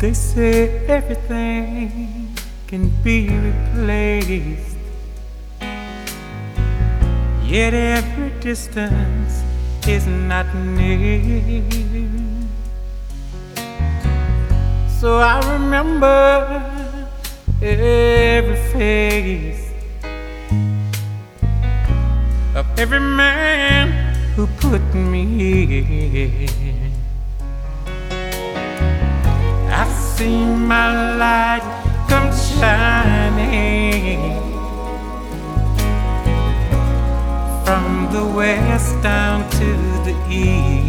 They say everything can be replaced, yet every distance is not near. So I remember every face of every man who put me in. I've seen my light come shining from the west down to the east.